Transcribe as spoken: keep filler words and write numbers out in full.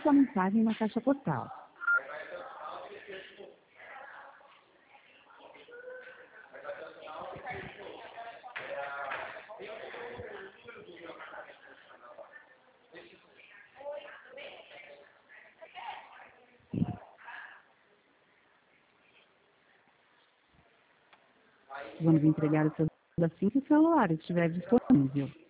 sua mensagem na caixa postal. Vamos entregar o seu assim que o celular estiver disponível.